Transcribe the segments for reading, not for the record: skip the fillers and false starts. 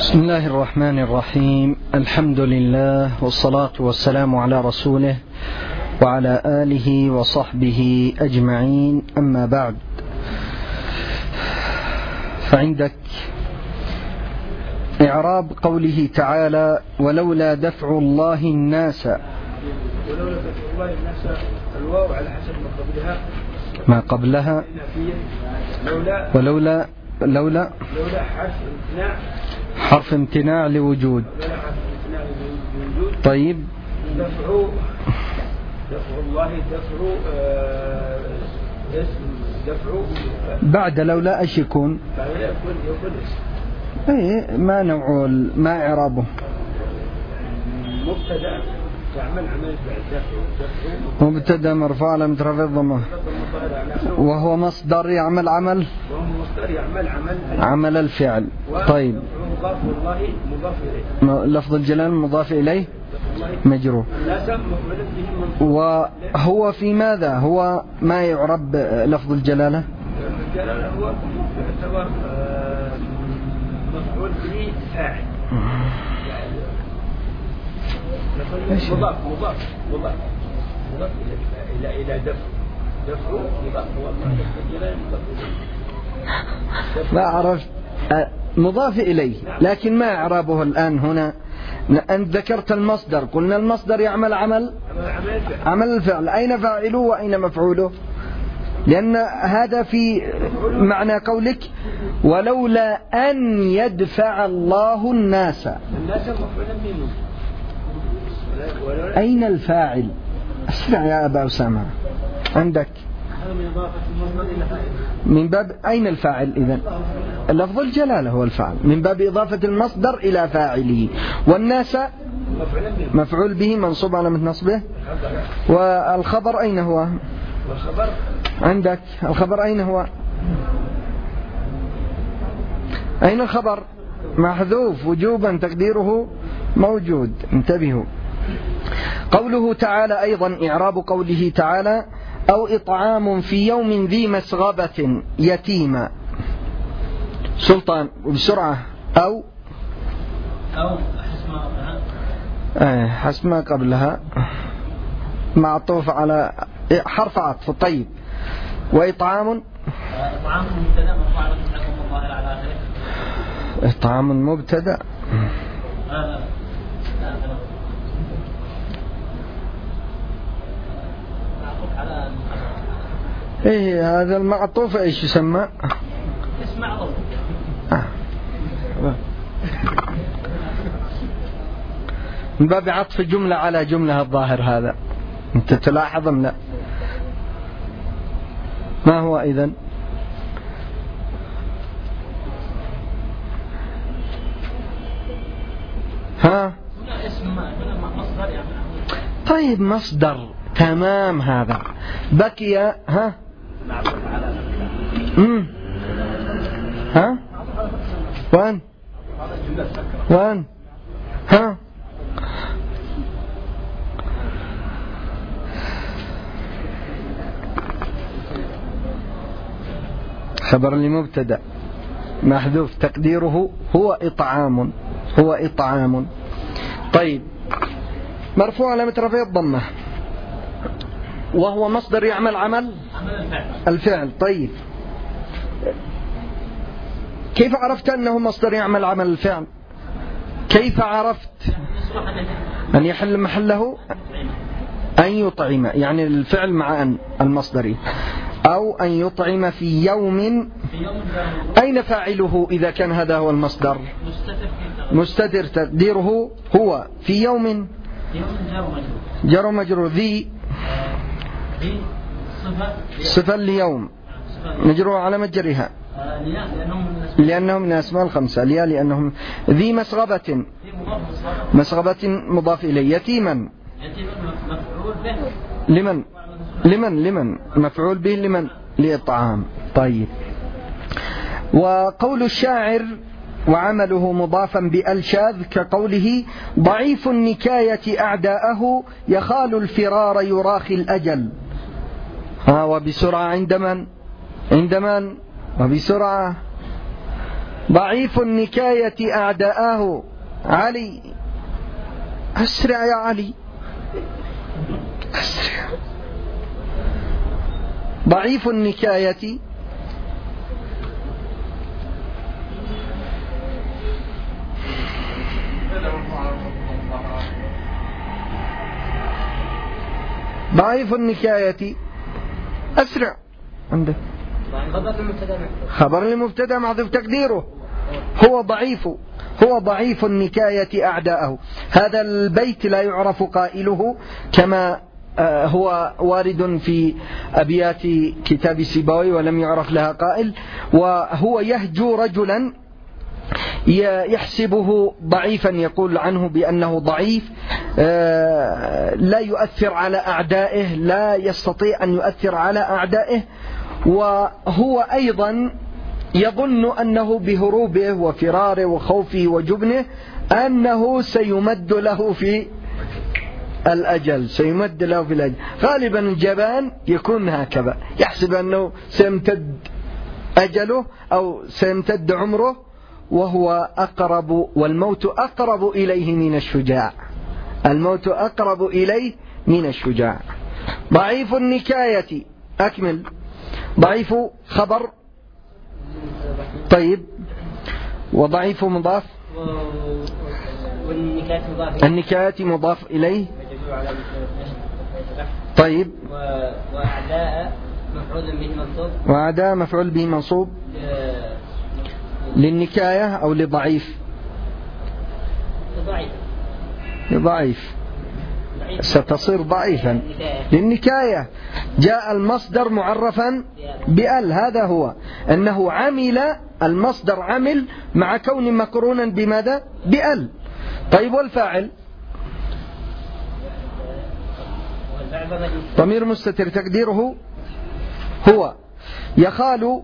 بسم الله الرحمن الرحيم. الحمد لله والصلاة والسلام على رسوله وعلى آله وصحبه أجمعين، أما بعد. فعندك إعراب قوله تعالى: ولولا دفع الله الناس. ولولا دفع الله الناس، الواو على حسب ما قبلها ولولا حرف امتناع لوجود. طيب، دفع الله بعد لولا ايش يكون؟ ما نوع ما إعرابه؟ مبتدأ يعمل عمل مبتدأ مرفوع على مترفع الضمة، وهو مصدر يعمل عمل الفعل. طيب، لفظ الجلال مضاف إليه مجرور. وهو في ماذا هو ما يعرب لفظ الجلالة؟ هو يعتبر مفعول به فاعل، مضاف إلى دفع ما عرفت مضاف إليه، لكن ما إعرابه الآن هنا؟ أنت ذكرت المصدر، قلنا المصدر يعمل عمل الفعل، أين فاعله وأين مفعوله؟ لأن هذا في معنى قولك ولولا أن يدفع الله الناس. أين الفاعل؟ اسمع يا أبا أسامة، عندك من باب أين الفاعل؟ إذن لفظ الجلالة هو الفاعل من باب إضافة المصدر إلى فاعله، والناس مفعول به منصوب على نصبه. والخبر أين هو؟ عندك الخبر أين هو؟ أين الخبر؟ محذوف وجوبا، تقديره موجود. انتبهوا. قوله تعالى أيضا إعراب قوله تعالى: أو إطعام في يوم ذي مسغبة يتيما. سلطان بسرعة. أو حسب ما قبلها معطوف على حرف عطف. طيب، وإطعام إطعام مبتدأ. إيه هذا المعطوف إيش يسمى؟ اسم معطوف. من باب عطف جملة على جملة الظاهر هذا، أنت تلاحظ أم لا؟ ما هو إذن؟ ها؟ طيب، مصدر تمام. هذا بقي ها؟ ها؟ وين؟ ها؟ خبر لمبتدأ محذوف تقديره هو إطعام. طيب، مرفوع على رفعه الضمة، وهو مصدر يعمل عمل الفعل. طيب، كيف عرفت أنه مصدر يعمل عمل الفعل؟ كيف عرفت أن يحل محله أن يطعم، يعني الفعل مع أن المصدري، أو أن يطعم في يوم. أين فاعله إذا كان هذا هو المصدر؟ مستتر تقديره هو في يوم جر مجرور. ذي صفة ليوم مجرور على مجرها لأنهم من الأسماء الخمسة. لأنهم ذي مسغبة مضاف إليه. يتيما لمن مفعول به لمن؟ لإطعام. طيب، وقول الشاعر وعمله مضافا بألشاذ كقوله: ضعيف النكاية أعداءه يخال الفرار يراخي الأجل. وبسرعة عند من؟ وبسرعة ضعيف النكاية أعداءه علي. أسرع يا علي، أسرع. ضعيف النكاية ضعيف النكاية أسرع عندك خبر المبتدأ محذوف تقديره هو ضعيف النكاية أعداءه. هذا البيت لا يعرف قائله كما هو وارد في أبيات كتاب سيبوي ولم يعرف لها قائل، وهو يهجو رجلا يحسبه ضعيفا، يقول عنه بأنه ضعيف لا يؤثر على أعدائه، لا يستطيع أن يؤثر على أعدائه، وهو أيضا يظن أنه بهروبه وفراره وخوفه وجبنه أنه سيمد له في الأجل، سيمد له في الأجل. غالبا الجبان يكون هكذا، يحسب أنه سيمتد أجله أو سيمتد عمره، وهو أقرب، والموت أقرب إليه من الشجاع، الموت أقرب إليه من الشجاع. ضعيف النكاية أكمل. ضعيف خبر، طيب، وضعيف مضاف، النكاية مضاف إليه، طيب، وأعداء مفعول به منصوب للنكاية أو لضعيف؟ لضعيف، ستصير ضعيفا للنكاية. جاء المصدر معرفا بأل، هذا هو أنه عمل، المصدر عمل مع كون مقرونا بماذا؟ بأل. طيب والفاعل؟ ضمير مستتر تقديره هو. يخال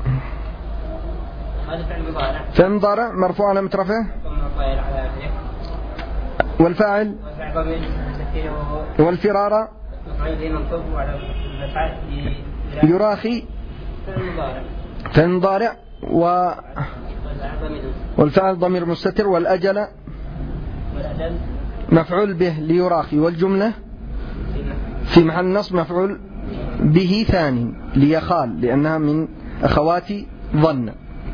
فعل مضارع مرفوع على مترفه، والفاعل والفرار يراخي فعل مضارع، والفاعل ضمير مستتر، والأجل مفعول به ليراخي، والجملة في محل نصب مفعول به ثاني ليخال، لأنها من أخوات ظن.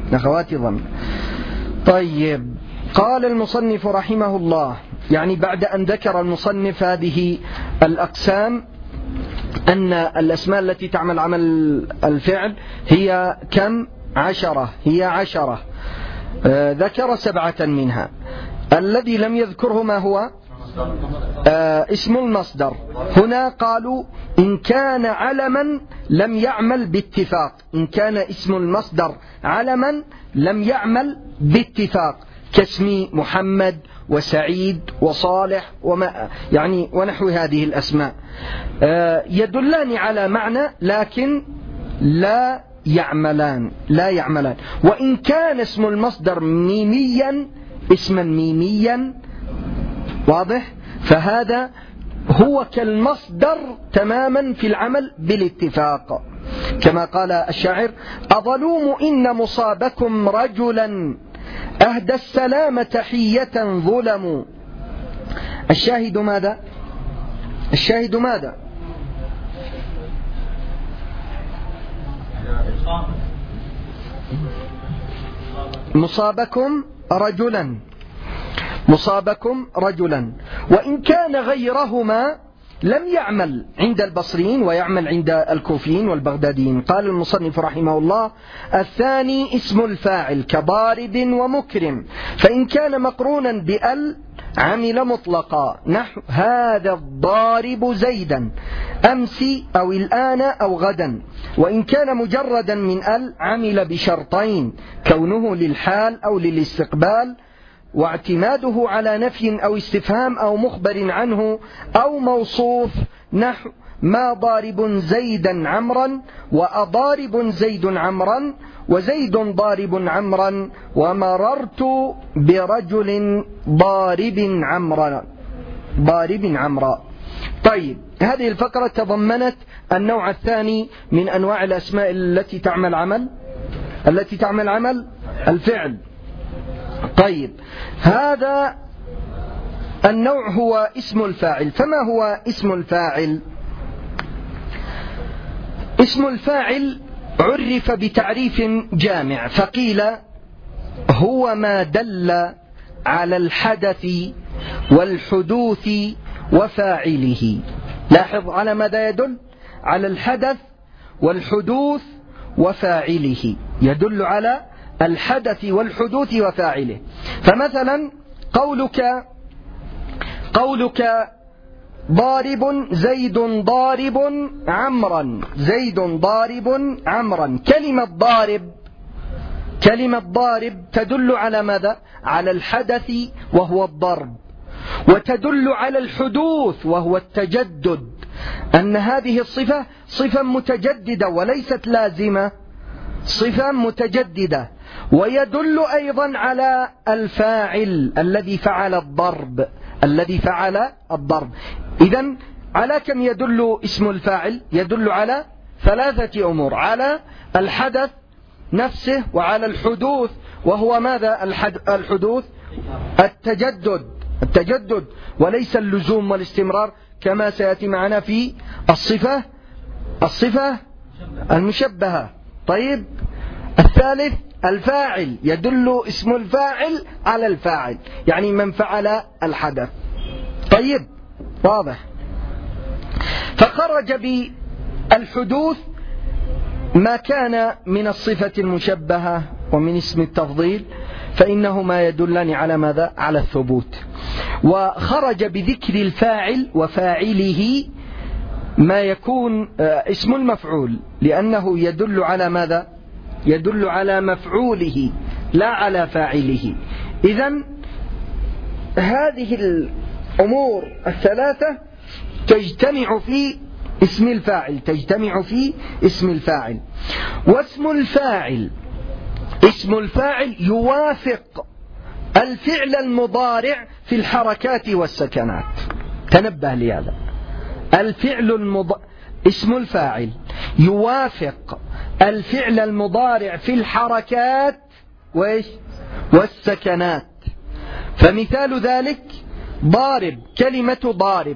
طيب، قال المصنف رحمه الله، يعني بعد أن ذكر المصنف هذه الأقسام، أن الأسماء التي تعمل عمل الفعل هي كم؟ 10، هي 10. ذكر 7 منها. الذي لم يذكره ما هو؟ اسم المصدر. هنا قالوا إن كان علما لم يعمل باتفاق، إن كان اسم المصدر علما لم يعمل باتفاق، كاسم محمد وسعيد وصالح وما يعني ونحو هذه الأسماء، يدلان على معنى لكن لا يعملان. وإن كان اسم المصدر ميميا، اسما ميميا، واضح، فهذا هو كالمصدر تماما في العمل بالاتفاق، كما قال الشاعر: أظلوم إن مصابكم رجلا أهدى السلام تحية ظلم. الشاهد ماذا؟ مصابكم رجلا، وإن كان غيرهما لم يعمل عند البصريين ويعمل عند الكوفيين والبغداديين. قال المصنف رحمه الله: الثاني اسم الفاعل كضارب ومكرم، فإن كان مقرونا بأل عمل مطلقا، نحو هذا الضارب زيدا أمس أو الآن أو غدا. وإن كان مجردا من أل عمل بشرطين: كونه للحال أو للاستقبال، واعتماده على نفي أو استفهام أو مخبر عنه أو موصوف، نحو ما ضارب زيدا عمرا، وأضارب زيد عمرا، وزيد ضارب عمرا، ومررت برجل ضارب عمرا. طيب، هذه الفقرة تضمنت النوع الثاني من أنواع الأسماء التي تعمل عمل الفعل. طيب هذا النوع هو اسم الفاعل. فما هو اسم الفاعل؟ اسم الفاعل عرف بتعريف جامع فقيل هو ما دل على الحدث والحدوث وفاعله. لاحظ على ماذا يدل؟ على الحدث والحدوث وفاعله، يدل على الحدث والحدوث وفاعله. فمثلا قولك ضارب زيد ضارب عمرا، زيد ضارب عمرا، كلمة ضارب تدل على ماذا؟ على الحدث وهو الضرب، وتدل على الحدوث وهو التجدد، أن هذه الصفة صفة متجددة وليست لازمة، صفة متجددة. ويدل أيضا على الفاعل الذي فعل الضرب، إذن على كم يدل اسم الفاعل؟ يدل على 3 أمور: على الحدث نفسه، وعلى الحدوث، وهو ماذا الحدوث؟ التجدد وليس اللزوم والاستمرار كما سيأتي معنا في الصفة المشبهة. طيب الثالث الفاعل، يدل اسم الفاعل على الفاعل، يعني من فعل الحدث. طيب واضح. فخرج بالحدوث ما كان من الصفة المشبهة ومن اسم التفضيل، فإنهما يدلان على ماذا؟ على الثبوت. وخرج بذكر الفاعل وفاعله ما يكون اسم المفعول، لأنه يدل على ماذا؟ يدل على مفعوله لا على فاعله. إذن هذه الأمور الثلاثة تجتمع في اسم الفاعل. واسم الفاعل يوافق الفعل المضارع في الحركات والسكنات. تنبه لهذا، اسم الفاعل يوافق الفعل المضارع في الحركات والسكنات. فمثال ذلك ضارب، كلمة ضارب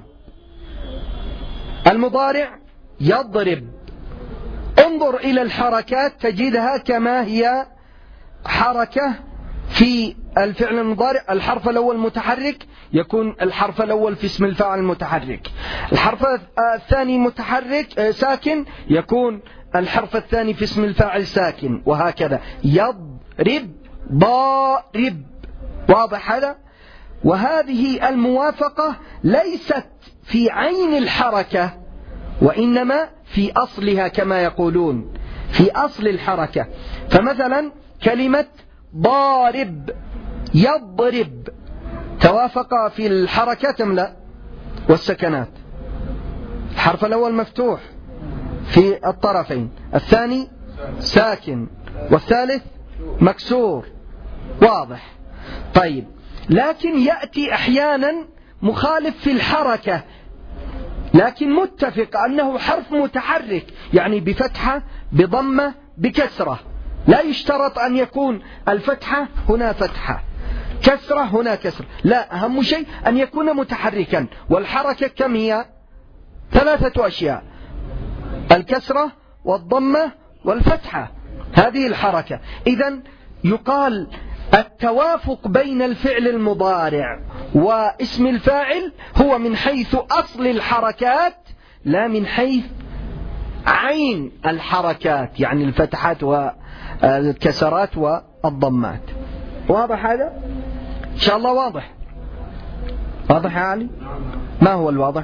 المضارع يضرب، انظر إلى الحركات تجدها كما هي حركة في الفعل المضارع. الحرف الأول متحرك، يكون الحرف الأول في اسم الفاعل متحرك. الحرف الثاني متحرك ساكن، يكون الحرف الثاني في اسم الفاعل ساكن، وهكذا. يضرب ضارب. واضح هذا؟ وهذه الموافقة ليست في عين الحركة، وإنما في أصلها كما يقولون، في أصل الحركة. فمثلا كلمة ضارب يضرب توافق في الحركات أم لا؟ والسكنات. الحرف الأول مفتوح في الطرفين، الثاني ساكن، والثالث مكسور. واضح. طيب لكن يأتي أحيانا مخالف في الحركة، لكن متفق أنه حرف متحرك، يعني بفتحة بضمة بكسرة. لا يشترط أن يكون الفتحة هنا فتحة، كسرة هنا كسرة، لا، أهم شيء أن يكون متحركا. والحركة كم هي؟ 3 أشياء: الكسرة والضمة والفتحة، هذه الحركة. إذن يقال التوافق بين الفعل المضارع واسم الفاعل هو من حيث أصل الحركات، لا من حيث عين الحركات، يعني الفتحات والكسرات والضمات. واضح هذا؟ إن شاء الله واضح. واضح يا علي؟ ما هو الواضح؟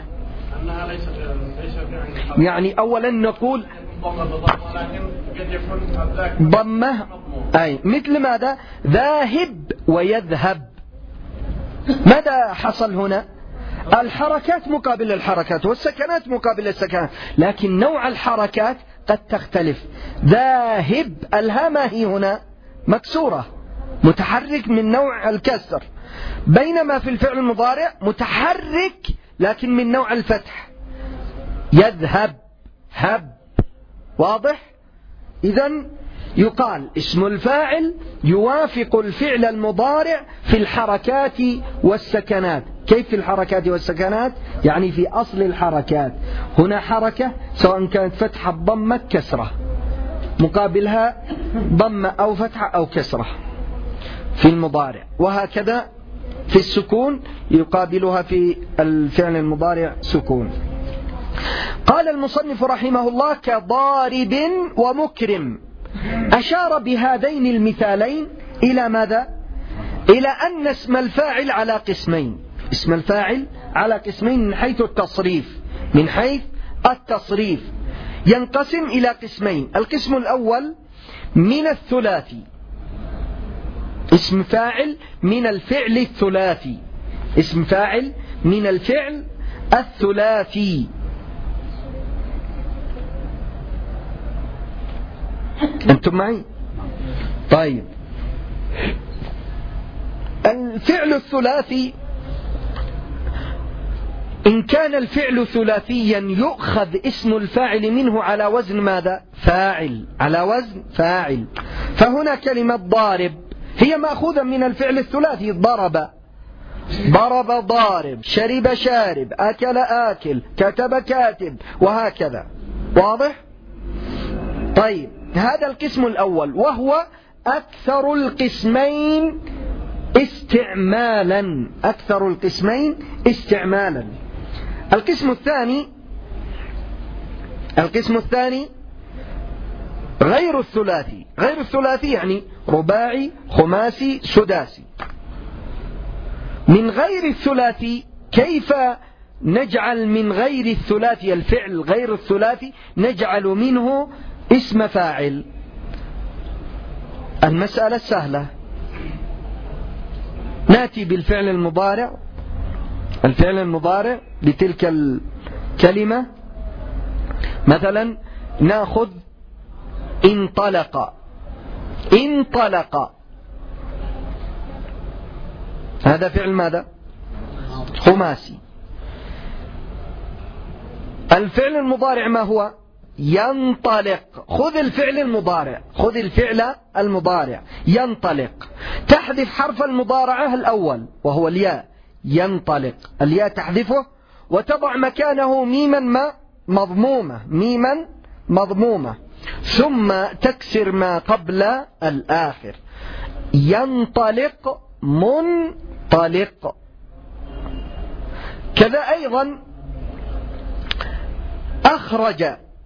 يعني أولا نقول ضمة، أي مثل ماذا؟ ذاهب ويذهب. ماذا حصل هنا؟ الحركات مقابل الحركات والسكنات مقابل السكنات، لكن نوع الحركات قد تختلف. ذاهب الهاء هي هنا مكسورة، متحرك من نوع الكسر، بينما في الفعل المضارع متحرك لكن من نوع الفتح. يذهب هب. واضح؟ إذن يقال اسم الفاعل يوافق الفعل المضارع في الحركات والسكنات. كيف في الحركات والسكنات؟ يعني في أصل الحركات. هنا حركة سواء كانت فتحة ضمة كسرة، مقابلها ضمة أو فتحة أو كسرة في المضارع، وهكذا في السكون يقابلها في الفعل المضارع سكون. قال المصنف رحمه الله: كضارب ومكرم. أشار بهذين المثالين إلى ماذا؟ إلى أن اسم الفاعل على قسمين. اسم الفاعل على قسمين من حيث التصريف. من حيث التصريف ينقسم إلى قسمين. القسم الأول من الثلاثي، اسم فاعل من الفعل الثلاثي. اسم فاعل من الفعل الثلاثي. أنتم معي؟ طيب، الفعل الثلاثي إن كان الفعل ثلاثيا يؤخذ اسم الفاعل منه على وزن ماذا؟ فاعل، على وزن فاعل. فهنا كلمة ضارب هي مأخوذة من الفعل الثلاثي، ضرب ضرب ضارب، شرب شارب، أكل آكل، كتب كاتب، وهكذا. واضح؟ طيب، هذا القسم الأول وهو أكثر القسمين استعمالا. أكثر القسمين استعمالا. القسم الثاني غير الثلاثي. غير الثلاثي يعني رباعي، خماسي، سداسي. من غير الثلاثي كيف نجعل من غير الثلاثي الفعل غير الثلاثي نجعل منه اسم فاعل؟ المسألة سهلة. نأتي بالفعل المضارع، الفعل المضارع لتلك الكلمة. مثلا نأخذ انطلق. انطلق هذا فعل ماذا؟ خماسي. الفعل المضارع ما هو؟ ينطلق. خذ الفعل المضارع، خذ الفعل المضارع ينطلق، تحذف حرف المضارعة الأول وهو الياء. ينطلق، الياء تحذفه وتضع مكانه ميما مضمومة، ميما مضمومة، ثم تكسر ما قبل الآخر. ينطلق منطلق. كذا أيضا أخرج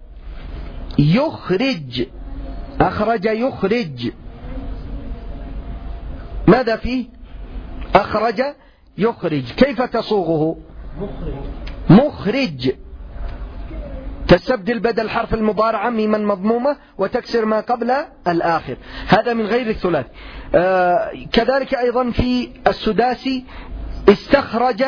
يخرج. أخرج يخرج، ماذا فيه؟ أخرج يخرج. كيف تصوغه؟ مخرج. تستبدل بدل حرف المضارعة ميما مضمومة وتكسر ما قبل الآخر. هذا من غير الثلاث. كذلك أيضا في السداسي استخرج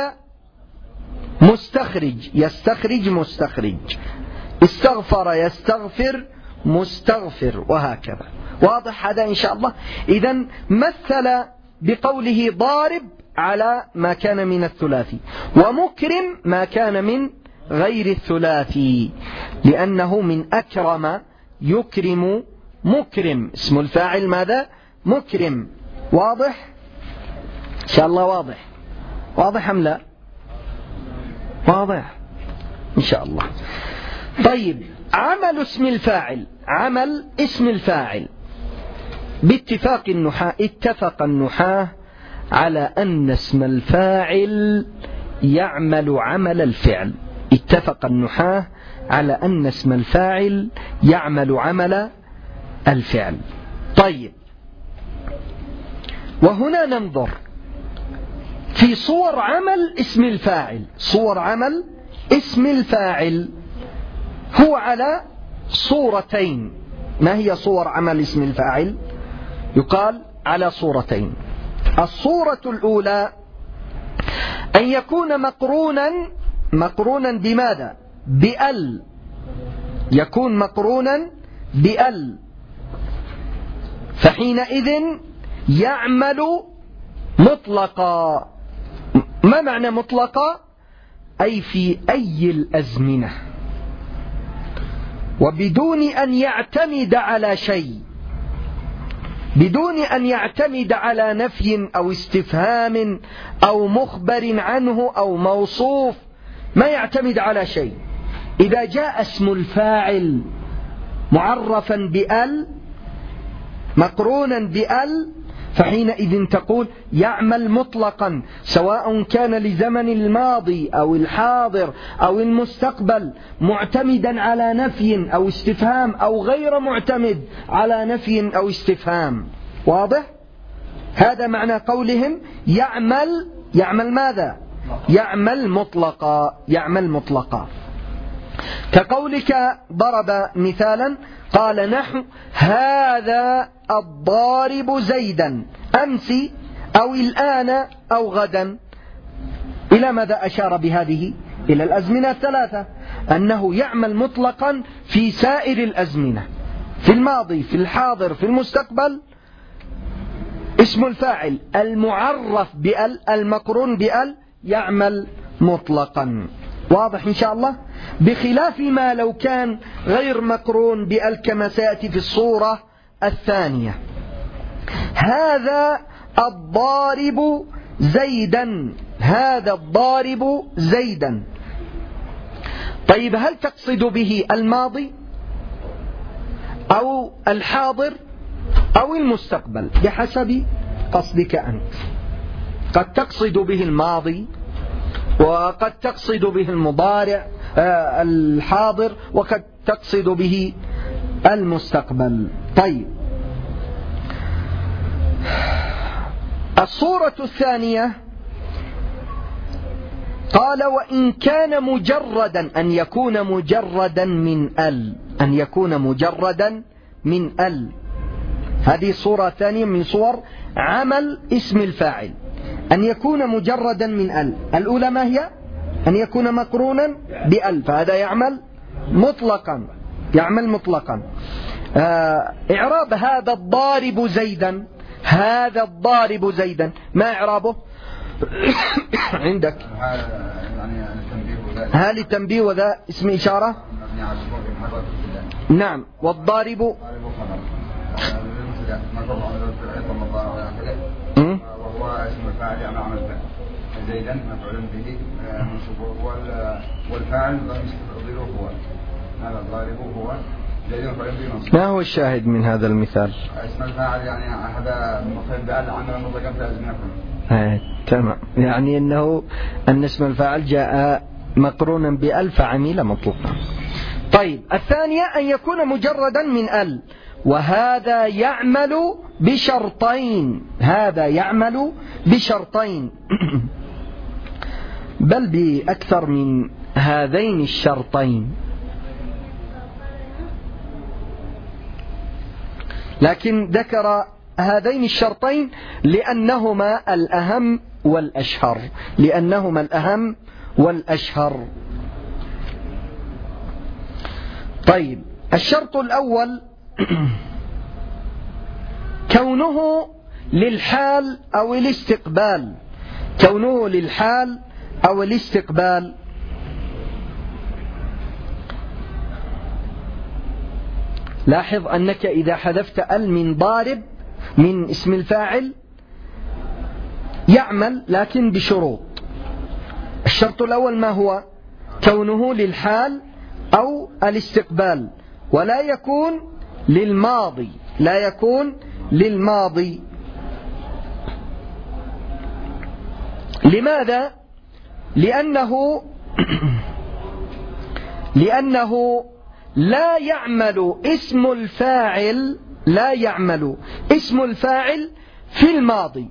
مستخرج، يستخرج مستخرج، استغفر يستغفر مستغفر، وهكذا. واضح هذا إن شاء الله؟ إذن مثل بقوله ضارب على ما كان من الثلاثي، ومكرم ما كان من غير الثلاثي، لأنه من أكرم يكرم مكرم، اسم الفاعل ماذا؟ مكرم. واضح؟ إن شاء الله واضح. واضح أم لا؟ واضح إن شاء الله. طيب، عمل اسم الفاعل. عمل اسم الفاعل باتفاق النحاة. اتفق النحاة على أن اسم الفاعل يعمل عمل الفعل. اتفق النحاة على أن اسم الفاعل يعمل عمل الفعل. طيب، وهنا ننظر في صور عمل اسم الفاعل. صور عمل اسم الفاعل هو على صورتين. ما هي صور عمل اسم الفاعل؟ يقال على صورتين. الصورة الأولى أن يكون مقرونا بماذا؟ بأل. يكون مقرونا بأل، فحينئذ يعمل مطلقا. ما معنى مطلقا؟ أي في أي الأزمنة، وبدون أن يعتمد على شيء. بدون أن يعتمد على نفي أو استفهام أو مخبر عنه أو موصوف، ما يعتمد على شيء. إذا جاء اسم الفاعل معرفا بأل مقرونا بأل فحينئذ تقول يعمل مطلقا، سواء كان لزمن الماضي أو الحاضر أو المستقبل، معتمدا على نفي أو استفهام أو غير معتمد على نفي أو استفهام. واضح؟ هذا معنى قولهم يعمل ماذا؟ يعمل مطلقا. يعمل مطلقا. كقولك ضرب مثالا قال نحو هذا الضارب زيدا أمس أو الآن أو غدا. إلى ماذا أشار بهذه؟ إلى الأزمنة الثلاثة، أنه يعمل مطلقا في سائر الأزمنة، في الماضي في الحاضر في المستقبل. اسم الفاعل المعرف بأل المقرون بأل يعمل مطلقا. واضح إن شاء الله؟ بخلاف ما لو كان غير مقرون بأل كما سيأتي في الصورة الثانية. هذا الضارب زيدا، هذا الضارب زيدا. طيب هل تقصد به الماضي أو الحاضر أو المستقبل؟ بحسب قصدك أنت. قد تقصد به الماضي، وقد تقصد به المضارع الحاضر، وقد تقصد به المستقبل. طيب الصورة الثانية قال وإن كان مجردا، أن يكون مجردا من ال، أن يكون مجردا من ال. هذه صورة ثانية من صور عمل اسم الفاعل، أن يكون مجردا من ال. الأولى ما هي؟ أن يكون مقرونا بأل، فهذا يعمل مطلقا. يعمل مطلقا. إعراب هذا الضارب زيدا، هذا الضارب زيدا، ما إعرابه؟ عندك هل التنبيه وذا اسم إشارة؟ نعم. والضارب وهو اسم الفاعل يعني عمل فعل زيدا مفعول به منصوب، والفاعل ضميره هو، هذا الضارب هو زيدا مفعول به منصوب. ما هو الشاهد من هذا المثال؟ اسم الفاعل يعني هذا مفعول بأل عمل مطلقا في الأزمنة كلها. تمام. يعني أن اسم الفاعل جاء مقرونا بأل فعمل مطلقا. طيب الثانية أن يكون مجردا من أل، وهذا يعمل بشرطين، هذا يعمل بشرطين بل بأكثر من هذين الشرطين، لكن ذكر هذين الشرطين لأنهما الأهم والأشهر، لأنهما الأهم والأشهر. طيب الشرط الأول كونه للحال أو الاستقبال، كونه للحال أو الاستقبال. لاحظ أنك إذا حذفت ال من ضارب من اسم الفاعل يعمل، لكن بشروط. الشرط الأول ما هو؟ كونه للحال أو الاستقبال، ولا يكون للماضي، لا يكون للماضي. لماذا؟ لأنه لا يعمل اسم الفاعل، لا يعمل اسم الفاعل في الماضي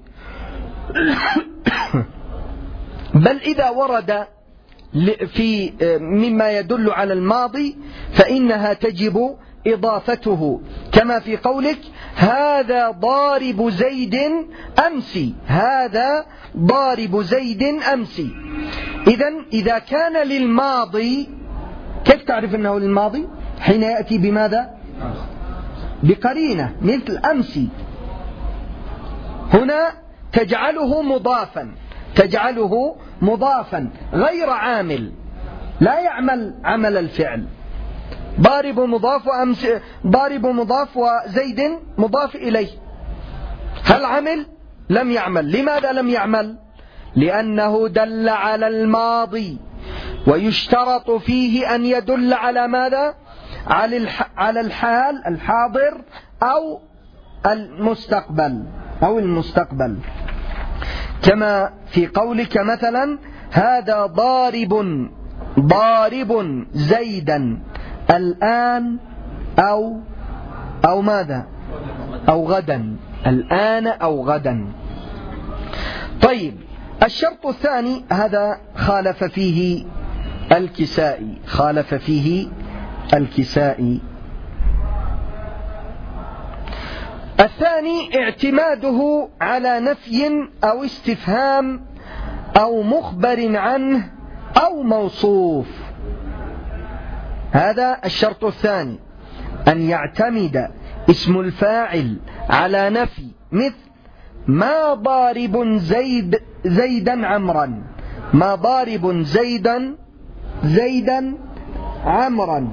بل إذا ورد في مما يدل على الماضي فإنها تجب إضافته، كما في قولك هذا ضارب زيد أمس، هذا ضارب زيد أمس. إذن إذا كان للماضي كيف تعرف أنه للماضي؟ حين يأتي بماذا؟ بقرينة مثل أمس، هنا تجعله مضافا، تجعله مضافا غير عامل، لا يعمل عمل الفعل. ضارب مضاف وأمس، ضارب مضاف وزيد مضاف إليه، هل عمل؟ لم يعمل. لماذا لم يعمل؟ لأنه دل على الماضي، ويشترط فيه أن يدل على ماذا؟ على الحال الحاضر أو المستقبل، كما في قولك مثلا هذا ضارب زيدا الآن أو ماذا؟ أو غدا، الآن أو غدا. طيب، الشرط الثاني هذا خالف فيه الكسائي. الثاني اعتماده على نفي أو استفهام أو مخبر عنه أو موصوف. هذا الشرط الثاني، أن يعتمد اسم الفاعل على نفي، مثل ما ضارب زيدا عمرا، ما ضارب زيدا عمرا،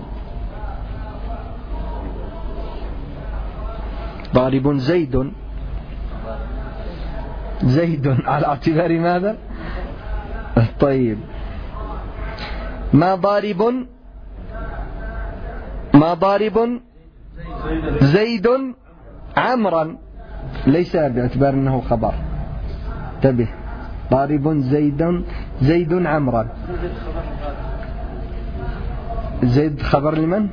ضارب زيد على اعتبار ماذا؟ طيب، ما ضارب زيد عمرا، ليس باعتبار أنه خبر. انتبه، ضارب زيد عمرا، زيد خبر لمن؟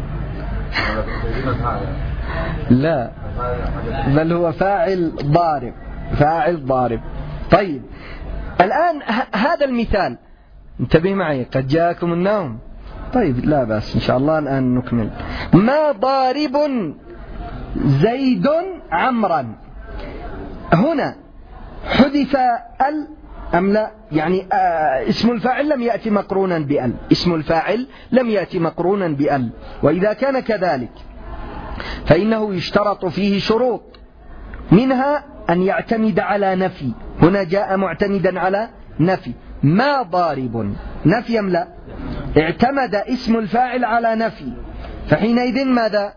لا، بل هو فاعل ضارب. طيب، الآن هذا المثال، انتبه معي، قد جاءكم النوم. طيب، لا بأس إن شاء الله الآن نكمل. ما ضارب زيد عمرا، هنا حذف أم لا؟ يعني اسم الفاعل لم يأتي مقرونا بأل، وإذا كان كذلك فإنه يشترط فيه شروط، منها أن يعتمد على نفي. هنا جاء معتمدا على نفي، ما ضارب نفي أم لا؟ اعتمد اسم الفاعل على نفي، فحينئذ ماذا؟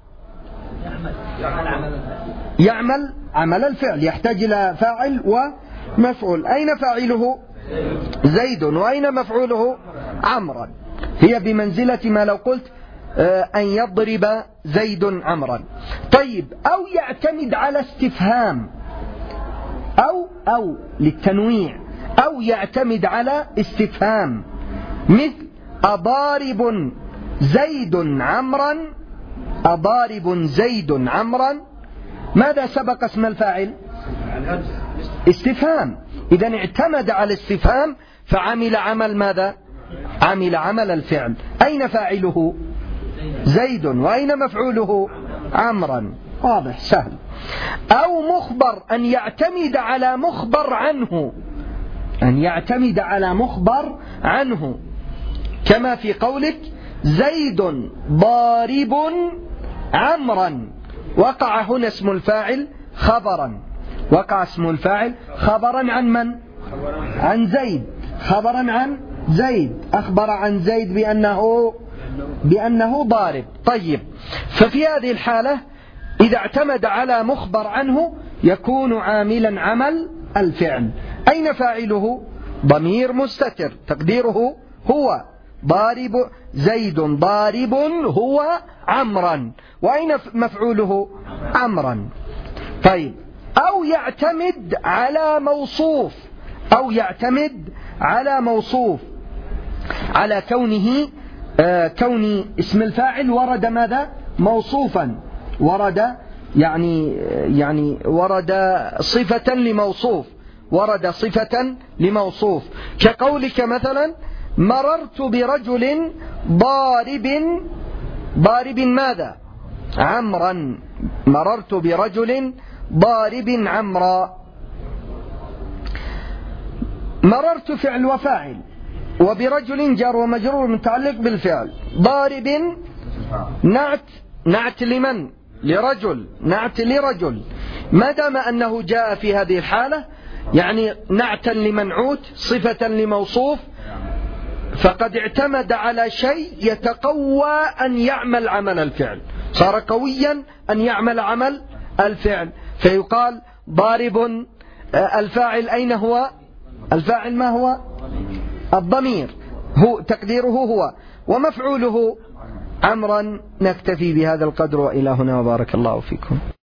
يعمل عمل الفعل، يحتاج إلى فاعل ومفعول. أين فاعله؟ زيد، وأين مفعوله؟ عمرا. هي بمنزلة ما لو قلت أن يضرب زيد عمرا. طيب، أو يعتمد على استفهام، أو للتنويع، أو يعتمد على استفهام، مثل أضارب زيد عمرا، ماذا سبق اسم الفاعل؟ استفهام. إذن اعتمد على الاستفهام فعمل عمل ماذا؟ عمل عمل الفعل. أين فاعله؟ زيد، وأين مفعوله؟ عمرا. واضح، سهل. أو مخبر، أن يعتمد على مخبر عنه، كما في قولك زيد ضارب عمرا، وقع هنا اسم الفاعل خبرا، عن من؟ عن زيد، خبرا عن زيد، أخبر عن زيد بأنه ضارب. طيب، ففي هذه الحالة إذا اعتمد على مخبر عنه يكون عاملا عمل الفعل. أين فاعله؟ ضمير مستتر، تقديره هو، زيد ضارب هو عمرا، وأين مفعوله؟ عمرا. طيب، أو يعتمد على موصوف، على كون اسم الفاعل ورد ماذا؟ موصوفا، ورد صفة لموصوف، كقولك مثلا مررت برجل ضارب ماذا؟ عمرا، مررت برجل ضارب عمرا. مررت فعل وفاعل، وبرجل جار ومجرور متعلق بالفعل. ضارب نعت لمن؟ لرجل، نعت لرجل. ما دام أنه جاء في هذه الحالة يعني نعتا لمنعوت، صفة لموصوف، فقد اعتمد على شيء يتقوى أن يعمل عمل الفعل، صار قويا أن يعمل عمل الفعل، فيقال ضارب. الفاعل أين هو؟ الفاعل ما هو؟ الضمير، هو تقديره هو، ومفعوله عمرا. نكتفي بهذا القدر وإلى هنا، وبارك الله فيكم.